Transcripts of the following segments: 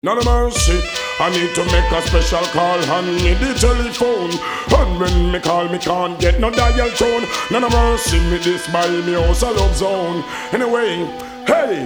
None of mercy, I need to make a special call on me the telephone. And when me call, me can't get no dial tone. None of mercy, me this by me house a love zone. Anyway, hey,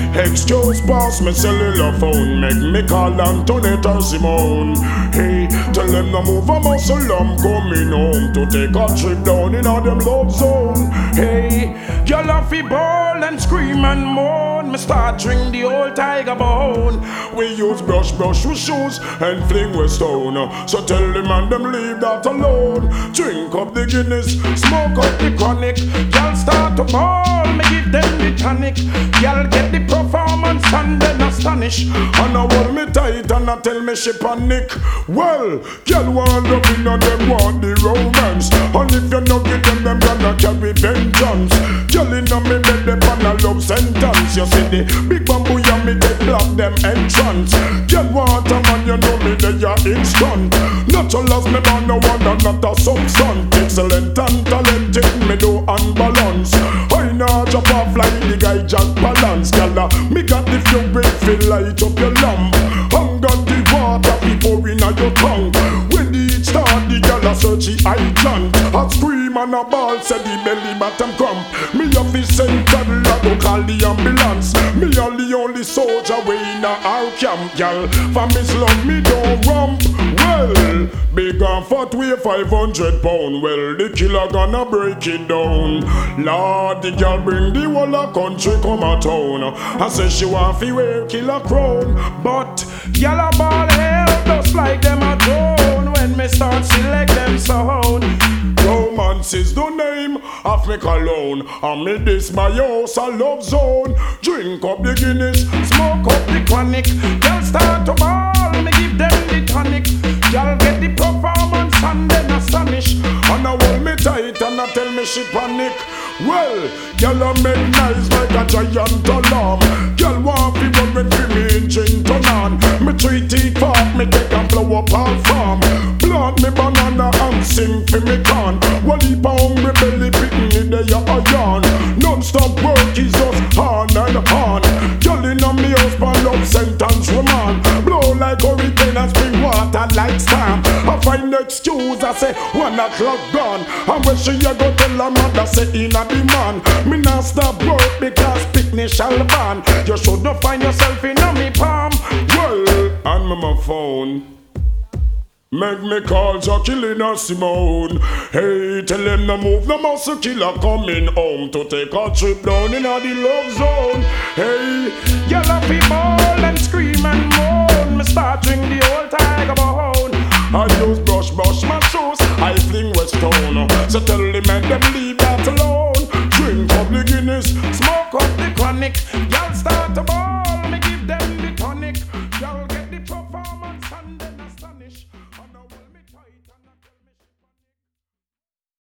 excuse pass me cellular phone. Make me call Antoinette or Simone. Hey, tell them to move a muscle, I'm coming home to take a trip down in a them love zone. Hey, y'all have to ball and scream and moan. Me start drink the old tiger bone. We use brush with shoes and fling with stone. So tell them and them leave that alone. Drink up the Guinness, smoke up the chronic. Y'all start to ball, me give them the tonic. Y'all get the performance and then astonish. And I hold me tight and I tell me she panic. Well, y'all want love in and them want the romance. And if you no give them gonna carry vengeance. Y'all in a me bed them on a love sentence. You see the big bamboo and me take block them entrance. Y'all want a man, you know me they are instant. Natural as me man, no wonder not a substance. Excellent and talented, me do unbalance. I know drop off like the guy Jack Balance. Y'all me got the fuel break feel light up your lamp. And got the water before in your tongue. When the heat start, the girl a search the hydrant. A scream and a ball said the belly bottom cramp. Me have the central go call the ambulance. Me are the only soldier way in our camp, y'all. For Miss Love me don't rump. Well, big and fat weigh 500 pound. Well, the killer gonna break it down. Lord, the girl bring the whole of country come a town. I say she want fi wear killer crown. But y'all a ball hell just like them a drone. When me start select them sound. Romance is the name of me cologne. And me this my house a love zone. Drink up the Guinness, smoke up the chronic. Y'all start to ball, me give them the tonic. Y'all get the performance and then astonish. And I hold me tight and I tell me she panic. Well, y'all a make nice like a giant alarm. Y'all want fi run with me engine turn on. Me treat it fast, me take and blow up our farm. Plant me banana and sing fi me corn. One heap of hungry belly picking me there a yarn. Non-stop work is just on and on. Y'all in a me house for love sentence woman. Blow like hurricane and spring water like storm. I find excuse, I say 1 o'clock gone. And when she a go tell her mother say in a demand. Me not stop work because picnic shall ban. You should not find yourself in a me palm. Well, and me my phone. Make me call Jacqueline or Simone. Hey, tell them to move the muscle killer coming home to take a trip down in the love zone. Hey, y'all have to ball and scream and moan. Me start drink the old tiger bone. I use brush my shoes, I fling with stone. So tell them and them leave that alone. Drink up the Guinness, smoke up the chronic. Y'all start to ball.